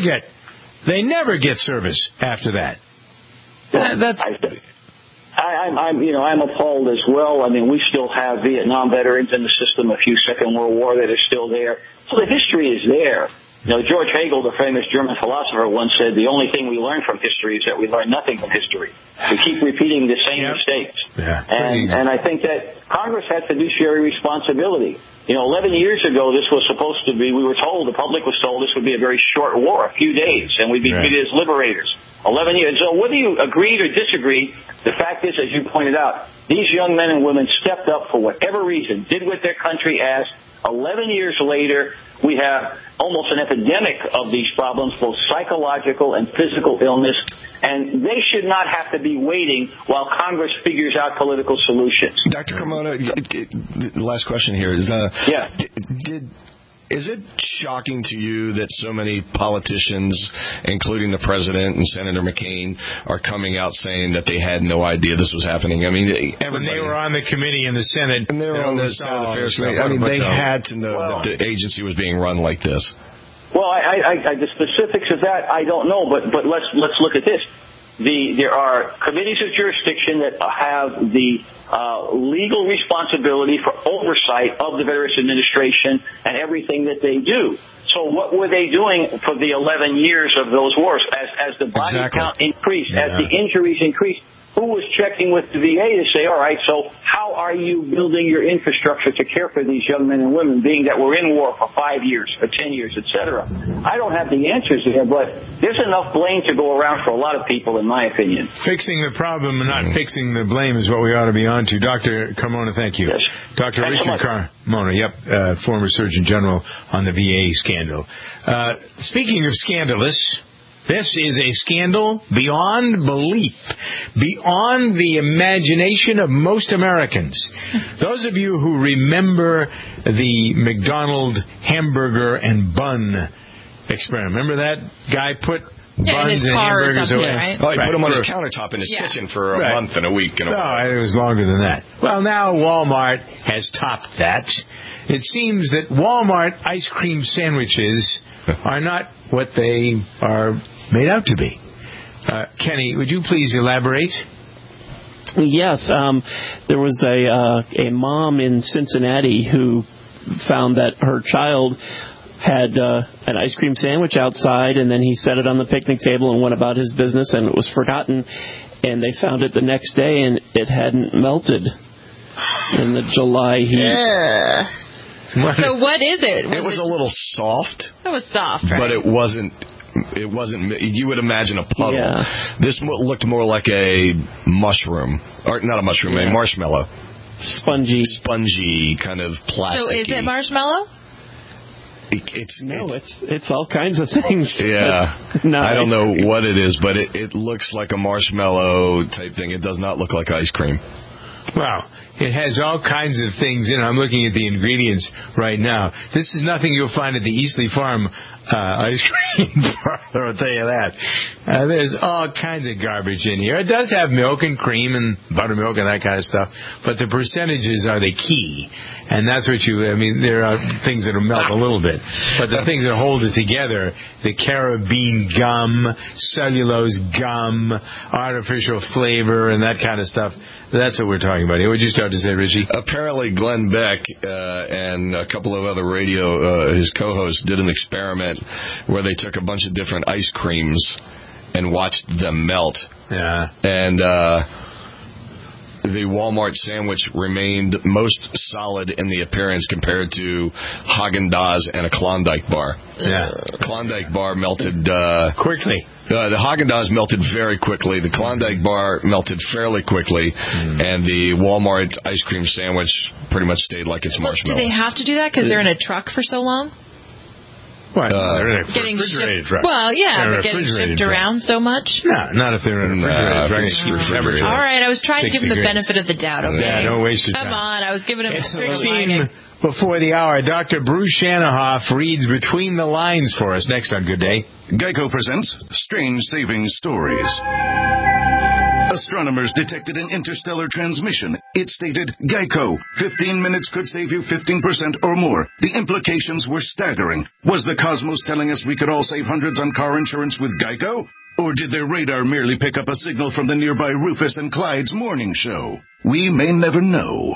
S2: get service after that.
S10: I'm appalled as well. I mean, we still have Vietnam veterans in the system, a few Second World War that are still there. So the history is there. George Hegel, the famous German philosopher, once said, the only thing we learn from history is that we learn nothing from history. We keep repeating the same mistakes.
S2: Yeah,
S10: and I think that Congress had fiduciary responsibility. 11 years ago, this was supposed to be, we were told, the public was told this would be a very short war, a few days, and we'd be treated as liberators. 11 years. So whether you agreed or disagreed, the fact is, as you pointed out, these young men and women stepped up for whatever reason, did what their country asked. 11 years later, we have almost an epidemic of these problems, both psychological and physical illness, and they should not have to be waiting while Congress figures out political solutions.
S4: Dr. Cremona, the last question here is, Is it shocking to you that so many politicians, including the president and Senator McCain, are coming out saying that they had no idea this was happening? I mean,
S2: when they were on the committee in the Senate,
S4: and they were on the Senate Affairs Committee. I mean, they had to know that the agency was being run like this.
S10: Well, the specifics of that I don't know, but let's look at this. There are committees of jurisdiction that have the legal responsibility for oversight of the Veterans Administration and everything that they do. So what were they doing for the 11 years of those wars? As the body count increased, as the injuries increased, who was checking with the VA to say, all right, so how are you building your infrastructure to care for these young men and women, being that we're in war for 5 years or 10 years, et cetera? I don't have the answers there, but there's enough blame to go around for a lot of people, in my opinion.
S2: Fixing the problem and not fixing the blame is what we ought to be on to. Dr. Carmona, thank you.
S10: Yes.
S2: Dr.
S10: Thanks
S2: Richard Carmona, former Surgeon General on the VA scandal. Speaking of scandalous, this is a scandal beyond belief, beyond the imagination of most Americans. Those of you who remember the McDonald hamburger and bun experiment, remember that guy put buns and hamburgers away?
S4: Right? Oh, he put them on his countertop in his kitchen for a month and a week.
S2: No, it was longer than that. Well, now Walmart has topped that. It seems that Walmart ice cream sandwiches are not what they are made out to be. Kenny, would you please elaborate?
S1: Yes, there was a mom in Cincinnati who found that her child had an ice cream sandwich outside, and then he set it on the picnic table and went about his business, and it was forgotten. And they found it the next day, and it hadn't melted in the July heat.
S3: So what is it?
S4: It was a little soft.
S3: It was soft, right?
S4: But it wasn't. You would imagine a puddle.
S1: Yeah.
S4: This looked more like a mushroom, or not a mushroom, a marshmallow. Spongy, kind of plastic.
S3: So is it marshmallow?
S1: It's all kinds of things.
S4: Yeah. I don't know what it is, but it looks like a marshmallow type thing. It does not look like ice cream.
S2: Wow. It has all kinds of things in it. I'm looking at the ingredients right now. This is nothing you'll find at the Eastleigh Farm ice cream parlor, I'll tell you that. There's all kinds of garbage in here. It does have milk and cream and buttermilk and that kind of stuff, but the percentages are the key. And that's what there are things that will melt a little bit, but the things that hold it together, the carabine gum, cellulose gum, artificial flavor, and that kind of stuff, that's what we're talking about here. What did you start to say, Richie?
S4: Apparently Glenn Beck and a couple of other his co-hosts did an experiment where they took a bunch of different ice creams and watched them melt.
S2: Yeah.
S4: And the Walmart sandwich remained most solid in the appearance compared to Haagen-Dazs and a Klondike bar.
S2: Yeah.
S4: Klondike bar melted
S2: quickly.
S4: The Haagen-Dazs melted very quickly. The Klondike bar melted fairly quickly. And the Walmart ice cream sandwich pretty much stayed like it's marshmallow.
S3: Do they have to do that because they're in a truck for so long?
S2: What? They're in a refrigerated truck.
S3: Well, yeah, but getting shipped around so much?
S2: No, not if they're in a refrigerated truck.
S3: All right, I was trying to give them the benefit of the doubt. Okay?
S2: Yeah, don't waste your time.
S3: Come on, I was giving them
S2: It's 16 before the hour. Dr. Bruce Shanahoff reads between the lines for us next on Good Day.
S22: Geico presents Strange Savings Stories. Astronomers detected an interstellar transmission. It stated, Geico, 15 minutes could save you 15% or more. The implications were staggering. Was the cosmos telling us we could all save hundreds on car insurance with Geico? Or did their radar merely pick up a signal from the nearby Rufus and Clyde's morning show? We may never know.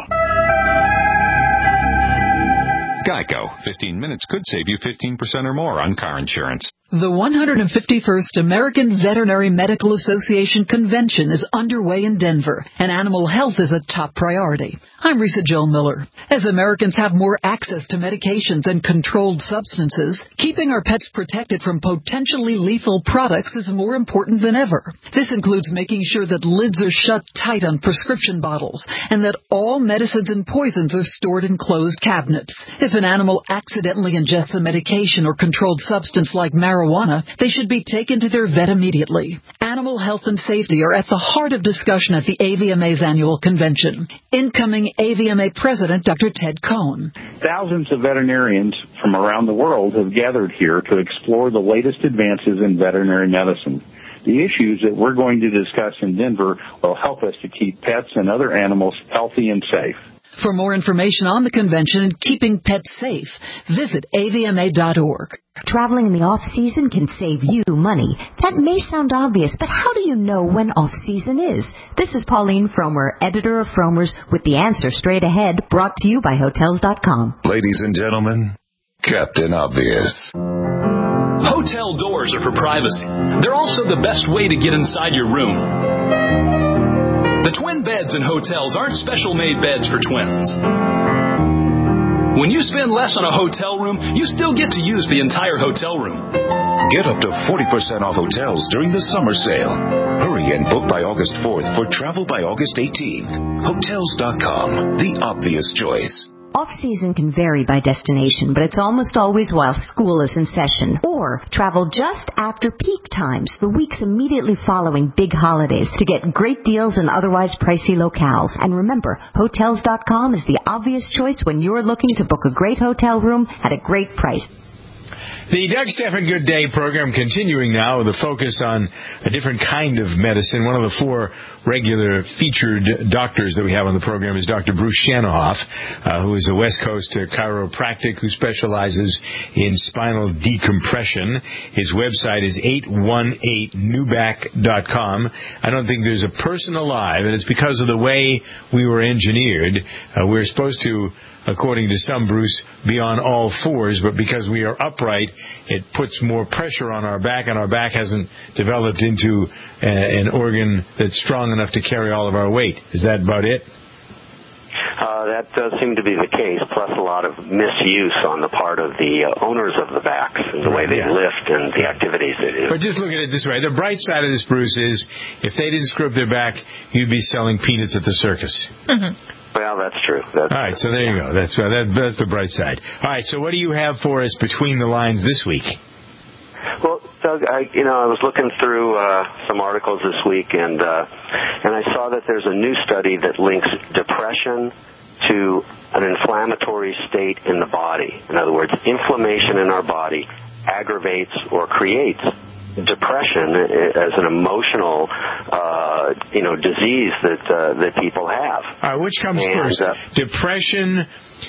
S12: Geico. 15 minutes could save you 15% or more on car insurance.
S13: The 151st American Veterinary Medical Association Convention is underway in Denver, and animal health is a top priority. I'm Risa Joe Miller. As Americans have more access to medications and controlled substances, keeping our pets protected from potentially lethal products is more important than ever. This includes making sure that lids are shut tight on prescription bottles and that all medicines and poisons are stored in closed cabinets. If an animal accidentally ingests a medication or controlled substance like marijuana marijuana, they should be taken to their vet immediately. Animal health and safety are at the heart of discussion at the AVMA's annual convention. Incoming AVMA President Dr. Ted Cohn.
S14: Thousands of veterinarians from around the world have gathered here to explore the latest advances in veterinary medicine. The issues that we're going to discuss in Denver will help us to keep pets and other animals healthy and safe.
S13: For more information on the convention and keeping pets safe, visit avma.org.
S18: Traveling in the off-season can save you money. That may sound obvious, but how do you know when off-season is? This is Pauline Fromer, editor of Fromers, with the answer straight ahead, brought to you by Hotels.com.
S16: Ladies and gentlemen, Captain Obvious.
S17: Hotel doors are for privacy. They're also the best way to get inside your room. The twin beds in hotels aren't special-made beds for twins. When you spend less on a hotel room, you still get to use the entire hotel room.
S16: Get up to 40% off hotels during the summer sale. Hurry and book by August 4th for travel by August 18th. Hotels.com, the obvious choice.
S18: Off-season can vary by destination, but it's almost always while school is in session. Or travel just after peak times, the weeks immediately following big holidays, to get great deals in otherwise pricey locales. And remember, Hotels.com is the obvious choice when you're looking to book a great hotel room at a great price.
S2: The Doug Stephan Good Day program continuing now with a focus on a different kind of medicine. One of the 4 regular featured doctors that we have on the program is Dr. Bruce Shanoff, who is a West Coast chiropractic who specializes in spinal decompression. His website is 818newback.com. I don't think there's a person alive, and it's because of the way we were engineered. We're supposed to, according to some, Bruce, be on all fours, but because we are upright, it puts more pressure on our back, and our back hasn't developed into an organ that's strong enough to carry all of our weight. Is that about it?
S19: That does seem to be the case, plus a lot of misuse on the part of the owners of the backs and the way they lift and the activities they do.
S2: But just look at it this way. The bright side of this, Bruce, is if they didn't screw up their back, you'd be selling peanuts at the circus.
S19: Mm-hmm. Well, that's true. All
S2: right, so there you go. That's the bright side. All right, so what do you have for us between the lines this week?
S19: Well, Doug, I was looking through some articles this week, and I saw that there's a new study that links depression to an inflammatory state in the body. In other words, inflammation in our body aggravates or creates depression as an emotional, disease that people have.
S2: All right, which comes first, depression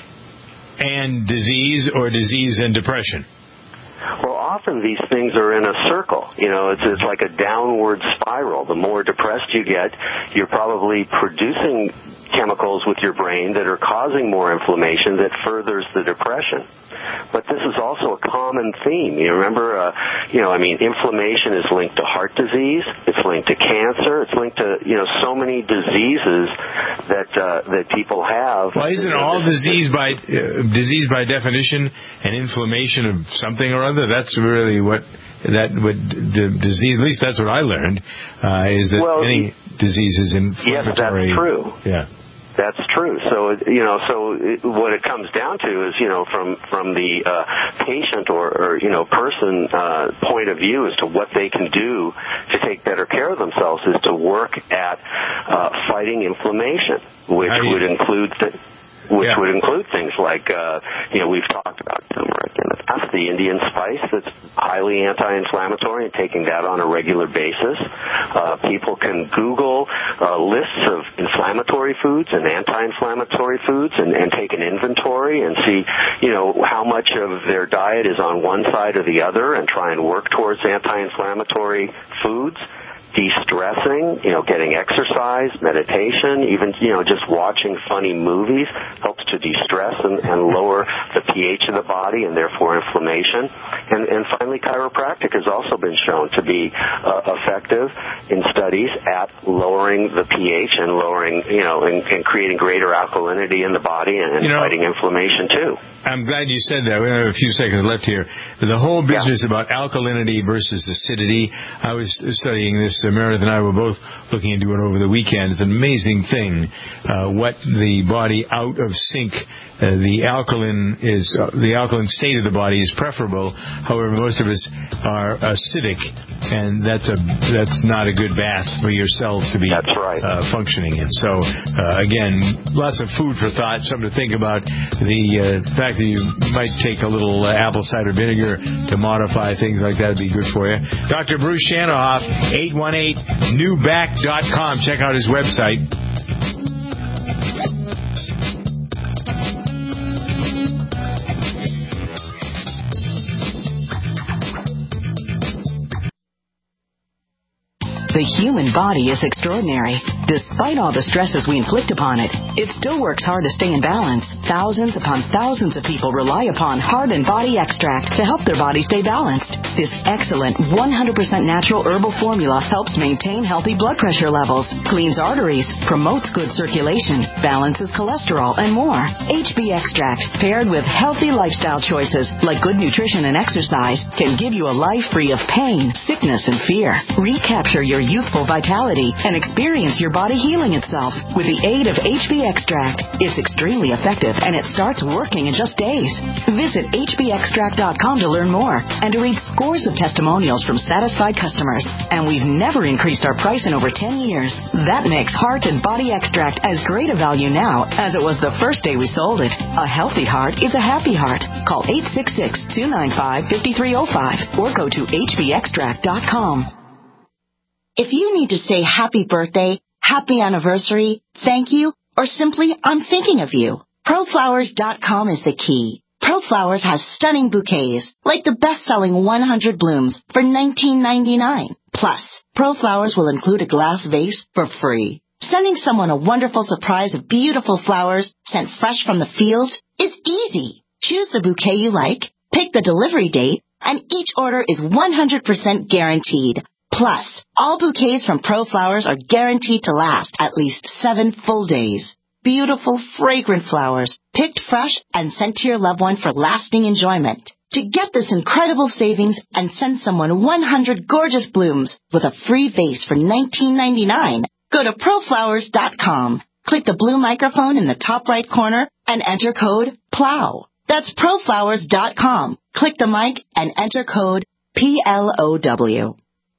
S2: and disease, or disease and depression?
S19: Well, often these things are in a circle. It's like a downward spiral. The more depressed you get, you're probably producing chemicals with your brain that are causing more inflammation that furthers the depression. But this is also a common theme. You remember, inflammation is linked to heart disease. It's linked to cancer. It's linked to, so many diseases that people have.
S2: Well, isn't all disease by definition an inflammation of something or other? That's really what the disease, at least that's what I learned, is that any disease is inflammatory.
S19: Yes, that's true.
S2: Yeah.
S19: That's true. So, what it comes down to is, from the patient or person point of view as to what they can do to take better care of themselves is to work at fighting inflammation, which would include would include things like, we've talked about turmeric in the past, the Indian spice that's highly anti-inflammatory, and taking that on a regular basis. People can Google lists of inflammatory foods and anti-inflammatory foods and take an inventory and see, how much of their diet is on one side or the other, and try and work towards anti-inflammatory foods. De-stressing, getting exercise, meditation, even, just watching funny movies helps to de-stress and lower the pH of the body and therefore inflammation. And finally, chiropractic has also been shown to be effective in studies at lowering the pH and lowering, and creating greater alkalinity in the body and fighting inflammation too.
S2: I'm glad you said that. We have a few seconds left here. The whole business about alkalinity versus acidity, I was studying this this. Meredith and I were both looking into it over the weekend. It's an amazing thing what the body out of sync. The alkaline state of the body is preferable. However, most of us are acidic, and that's not a good bath for your cells to be functioning in. So again, lots of food for thought, something to think about. The fact that you might take a little apple cider vinegar to modify things like that would be good for you. Dr. Bruce Shanoff, 818newback.com. Check out his website.
S5: The human body is extraordinary. Despite all the stresses we inflict upon it, it still works hard to stay in balance. Thousands upon thousands of people rely upon Heart and Body Extract to help their body stay balanced. This excellent 100% natural herbal formula helps maintain healthy blood pressure levels, cleans arteries, promotes good circulation, balances cholesterol, and more. HB Extract, paired with healthy lifestyle choices like good nutrition and exercise, can give you a life free of pain, sickness, and fear. Recapture your youthful vitality and experience your body healing itself with the aid of HB Extract. It's extremely effective and it starts working in just days. Visit hbextract.com to learn more and to read scores of testimonials from satisfied customers. And we've never increased our price in over 10 years. That makes Heart and Body Extract as great a value now as it was the first day we sold it. A healthy heart is a happy heart. Call 866-295-5305 or go to hbextract.com.
S6: If you need to say happy birthday, happy anniversary, thank you, or simply I'm thinking of you, ProFlowers.com is the key. ProFlowers has stunning bouquets, like the best-selling 100 blooms for $19.99. Plus, ProFlowers will include a glass vase for free. Sending someone a wonderful surprise of beautiful flowers sent fresh from the field is easy. Choose the bouquet you like, pick the delivery date, and each order is 100% guaranteed. Plus, all bouquets from ProFlowers are guaranteed to last at least 7 full days. Beautiful, fragrant flowers, picked fresh and sent to your loved one for lasting enjoyment. To get this incredible savings and send someone 100 gorgeous blooms with a free vase for $19.99, go to ProFlowers.com. Click the blue microphone in the top right corner and enter code PLOW. That's ProFlowers.com. Click the mic and enter code PLOW.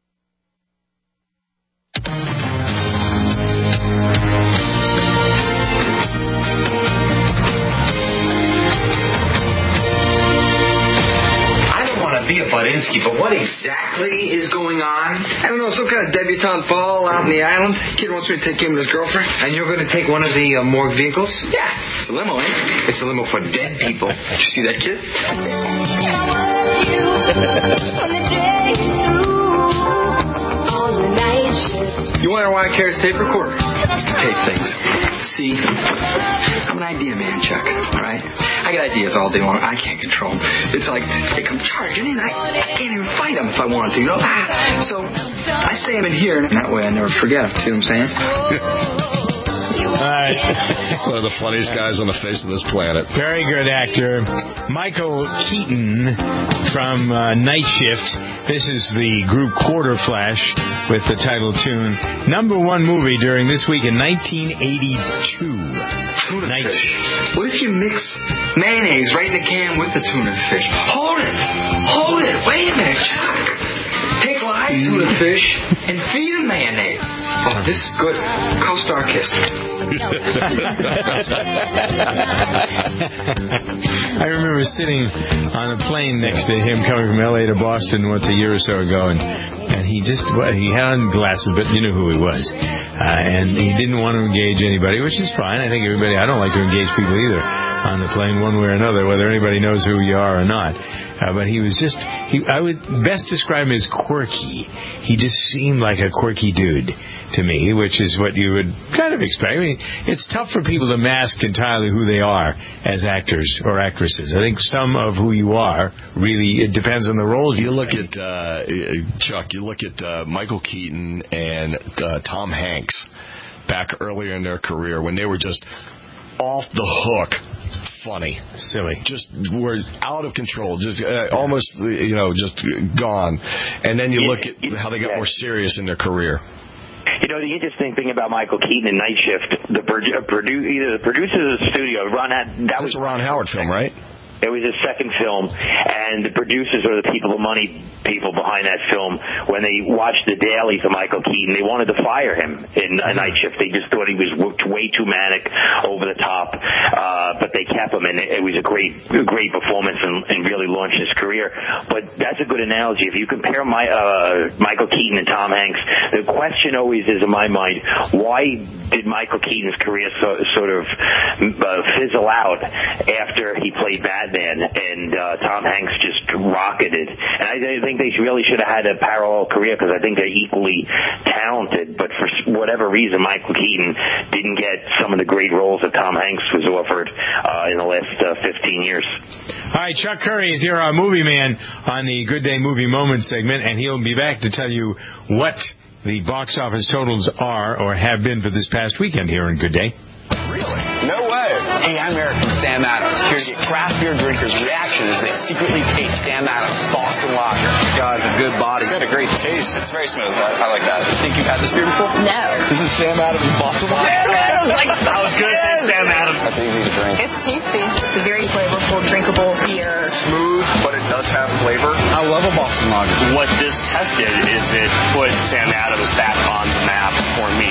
S15: Be a Budinsky, but what exactly is going on? I don't know, some kind of debutante ball out on the island. Kid wants me to take him and his girlfriend. And you're going to take one of the morgue vehicles? Yeah, it's a limo, ain't it? It's a limo for dead people. Did you see that kid? You wonder why I carry a tape recorder? It's to tape things. See, I'm an idea man, Chuck, right? I got ideas all day long. I can't control them. It's like they come charging in. I can't even fight them if I wanted to, you know? So I say them in here, and that way I never forget them. See what I'm saying?
S2: All right.
S4: One of the funniest guys on the face of this planet.
S2: Very good actor. Michael Keaton from Night Shift. This is the group Quarter Flash with the title tune. #1 movie during this week in 1982.
S15: Tuna fish. What if you mix mayonnaise right in the can with the tuna fish? Hold it. Wait a minute, Chuck. Take live tuna fish and feed them mayonnaise. Oh, this is good. Co-star kiss.
S2: I remember sitting on a plane next to him coming from L.A. to Boston once a year or so ago, and he had on glasses, but you knew who he was. And he didn't want to engage anybody, which is fine. I think I don't like to engage people either on the plane one way or another, whether anybody knows who you are or not. But he was I would best describe him as quirky. He just seemed like a quirky dude to me, which is what you would kind of expect. I mean, it's tough for people to mask entirely who they are as actors or actresses. I think some of who you are really, it depends on the roles you look
S4: at. Chuck, you look at Michael Keaton and Tom Hanks back earlier in their career when they were just off the hook funny.
S2: Silly.
S4: Just were out of control. Just almost, just gone. And then you look at how they got more serious in their career.
S11: You know, the interesting thing about Michael Keaton in Night Shift, either the producers of the studio, that was
S4: a Ron Howard film, right?
S11: It was his second film, and the producers were the money people behind that film. When they watched the dailies of Michael Keaton, they wanted to fire him in Night Shift. They just thought he was way too manic, over the top, but they kept him, and it was a great performance and really launched his career. But that's a good analogy. If you compare Michael Keaton and Tom Hanks, the question always is in my mind, why did Michael Keaton's career sort of fizzle out after he played Batman, and Tom Hanks just rocketed? And I think they really should have had a parallel career, because I think they're equally talented, but for whatever reason, Michael Keaton didn't get some of the great roles that Tom Hanks was offered in the last 15 years.
S2: All right, Chuck Curry is here, our movie man, on the Good Day Movie Moments segment, and he'll be back to tell you what the box office totals are or have been for this past weekend here in Good Day.
S20: Really? No way. Hey, I'm Eric from Sam Adams, here to get craft beer drinkers' reaction as they secretly taste Sam Adams Boston Lager. This guy's a good body. It's got a great taste. It's very smooth. I like that. Think you've had this beer before? No. This is Sam Adams Boston Lager. Sam Adams! I was going to say Sam Adams. That's easy to drink.
S21: It's tasty. It's a very flavorful, drinkable beer.
S20: Smooth, but it does have flavor. I love a Boston Lager. What this test did is it put Sam Adams back on the map for me.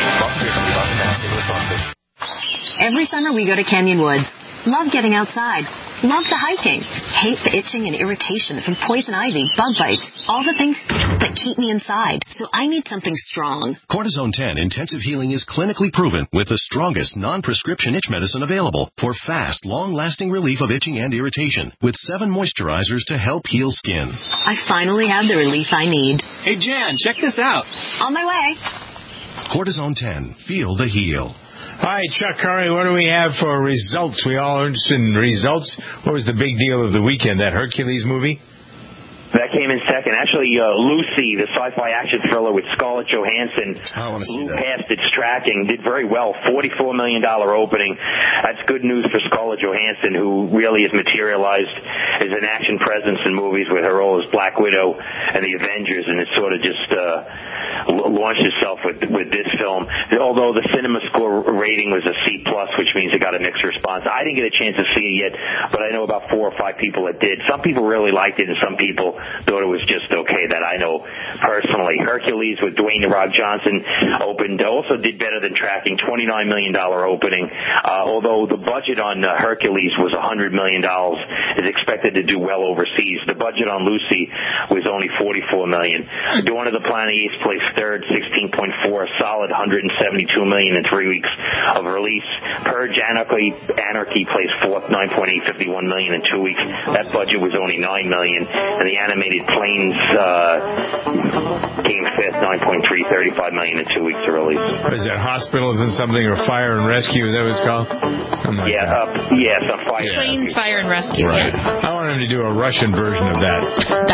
S21: Every summer we go to Canyon Woods. Love getting outside. Love the hiking. Hate the itching and irritation from poison ivy, bug bites, all the things that keep me inside. So I need something strong.
S23: Cortisone 10 Intensive Healing is clinically proven with the strongest non-prescription itch medicine available for fast, long-lasting relief of itching and irritation with 7 moisturizers to help heal skin.
S21: I finally have the relief I need.
S20: Hey, Jan, check this out.
S21: On my way.
S23: Cortisone 10. Feel the heal.
S2: All right, Chuck Curry, what do we have for results? We all are interested in results. What was the big deal of the weekend, that Hercules movie?
S11: That came in second. Actually, Lucy, the sci-fi action thriller with Scarlett Johansson, blew past its tracking, did very well. $44 million opening. That's good news for Scarlett Johansson, who really has materialized as an action presence in movies with her role as Black Widow and the Avengers, and it sort of just launched itself with this film. Although the cinema score rating was a C+, which means it got a mixed response. I didn't get a chance to see it yet, but I know about 4 or 5 people that did. Some people really liked it, and some people thought it was just okay, that I know personally. Hercules with Dwayne "The Rock" Johnson opened, also did better than tracking, $29 million opening. Although the budget on Hercules was $100 million, is expected to do well overseas. The budget on Lucy was only $44 million. Dawn of the Planet of the Apes placed third, 16.4, a solid $172 million in 3 weeks of release. Purge Anarchy placed fourth, 9.8, $51 million in 2 weeks. That budget was only $9 million. And the Animated Planes came fifth, 9.3, $35 million in 2 weeks of release.
S2: Is that Hospitals and something, or Fire and Rescue? Is that what it's called? Some Fire.
S3: Planes, Fire and Rescue.
S2: Right.
S3: Yeah.
S2: I want him to do a Russian version of that.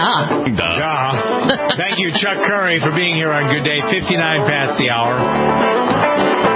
S2: Duh. Thank you, Chuck Curry, for being here on Good Day. 59 past the hour.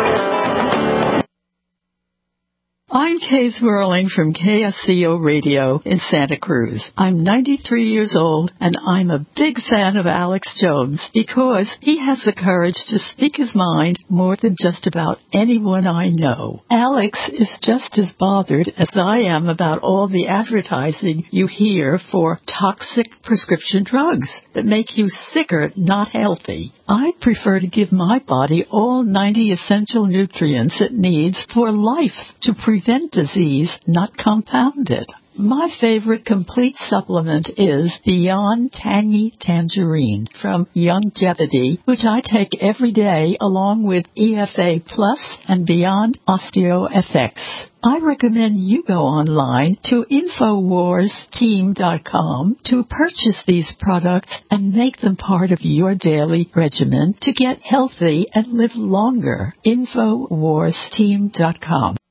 S24: I'm Kay Swerling from KSCO Radio in Santa Cruz. I'm 93 years old, and I'm a big fan of Alex Jones because he has the courage to speak his mind more than just about anyone I know. Alex is just as bothered as I am about all the advertising you hear for toxic prescription drugs that make you sicker, not healthy. I prefer to give my body all 90 essential nutrients it needs for life to prevent disease, not compound it. My favorite complete supplement is Beyond Tangy Tangerine from Youngevity, which I take every day along with EFA Plus and Beyond OsteoFX. I recommend you go online to InfoWarsTeam.com to purchase these products and make them part of your daily regimen to get healthy and live longer. InfoWarsTeam.com.